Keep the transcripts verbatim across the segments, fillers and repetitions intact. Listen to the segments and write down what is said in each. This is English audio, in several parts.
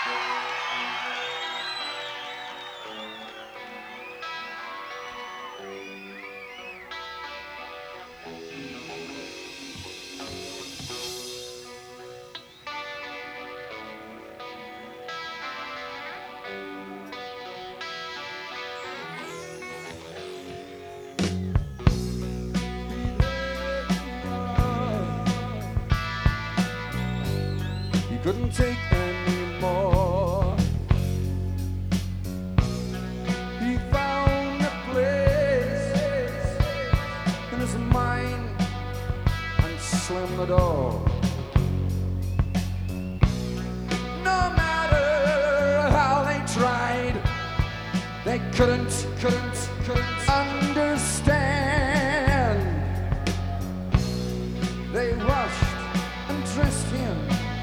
Couldn't take anymore. He found a place in his mind and slammed the door. No matter how they tried, they couldn't, couldn't, couldn't understand. They rushed and dressed him.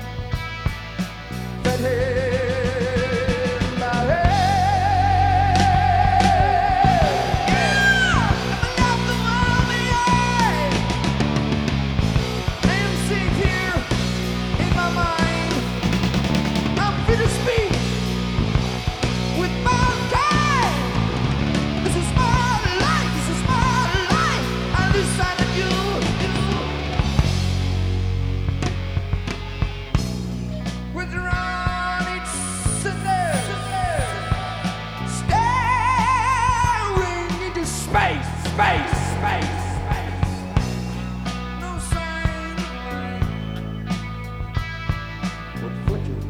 Space, space, space. No sign of rain would flicker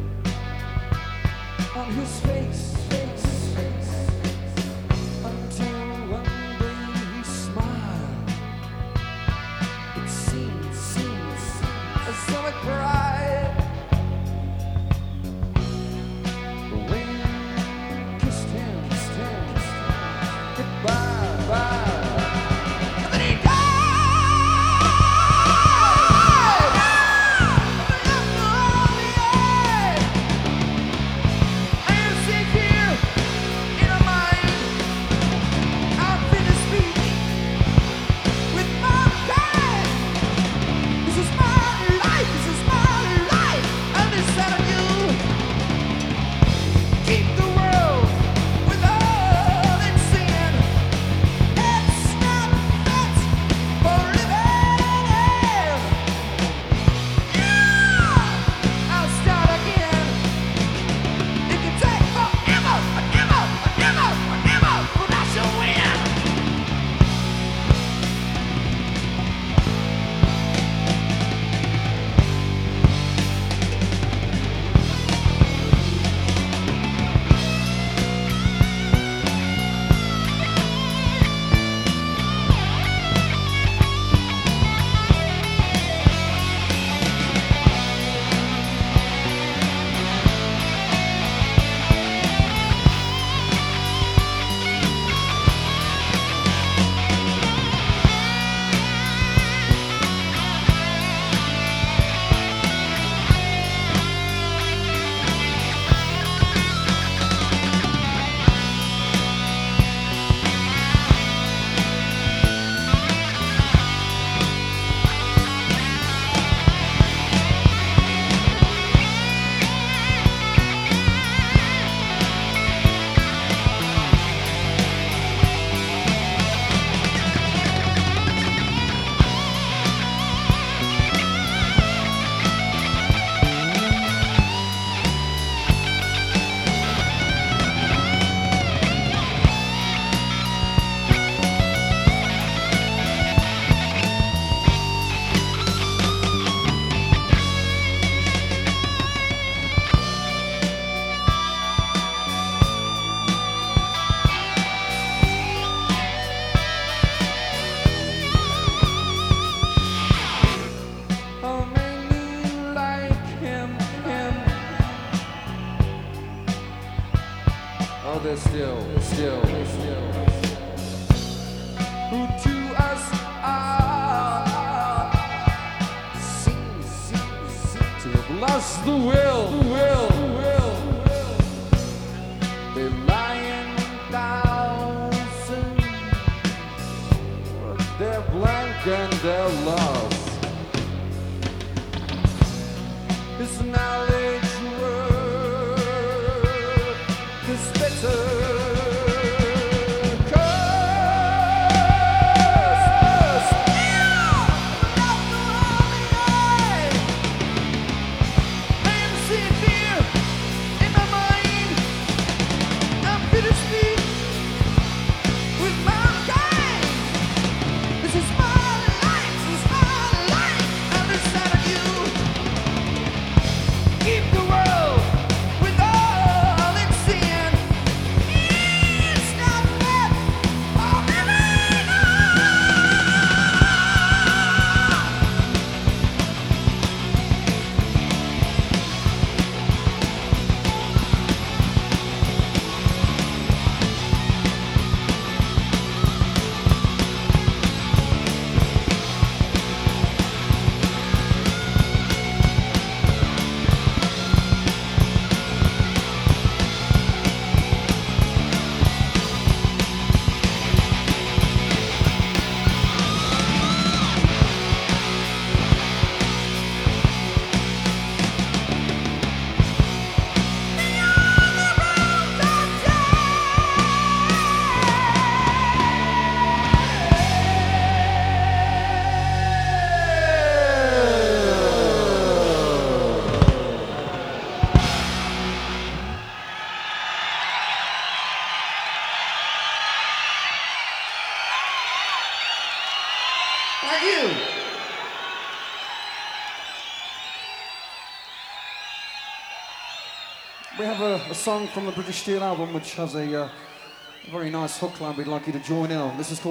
on his face, face, face, until one day he smiled. It seemed, seemed as though it cried. The wind kissed him, kissed him, kissed him goodbye, bye. Oh, they're still, still, still, who to us are, seem, seem, seem to have lost the will, the will, the will. They lie in thousands, but they're blank and they're lost. It's knowledge world. Thank you. We have a, a song from the British Steel album which has a uh, very nice hook line we'd like you to join in on. This is called